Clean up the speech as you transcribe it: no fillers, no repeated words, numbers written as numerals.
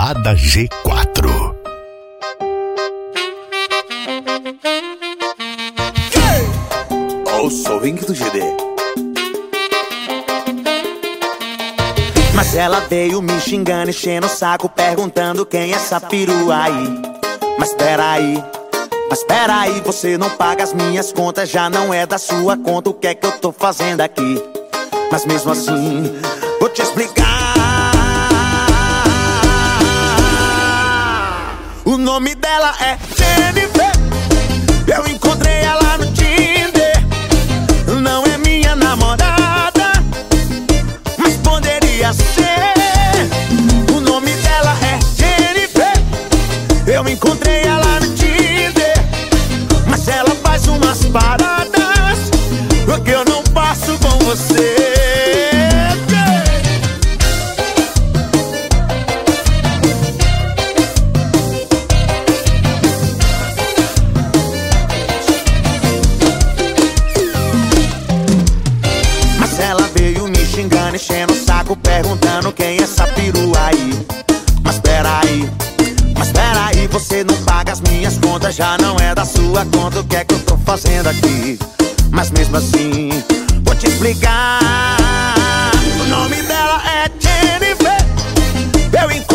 Balada G4. Eu sou o Ring do GD. Mas ela veio me xingando, enchendo o saco, perguntando quem é essa perua aí. Mas peraí, você não paga as minhas contas, já não é da sua conta, o que é que eu tô fazendo aqui? Mas mesmo assim, vou te explicar. O nome dela é Jennifer. Eu encontrei ela no Tinder. Não é minha namorada, mas poderia ser. O nome dela é Jennifer. Eu encontrei ela no Tinder, mas ela faz umas paradas que eu não passo com você. Enchendo o saco, perguntando quem é essa perua aí. Mas peraí, você não paga as minhas contas, já não é da sua conta, o que é que eu tô fazendo aqui? Mas mesmo assim, vou te explicar. O nome dela é Jennifer. Eu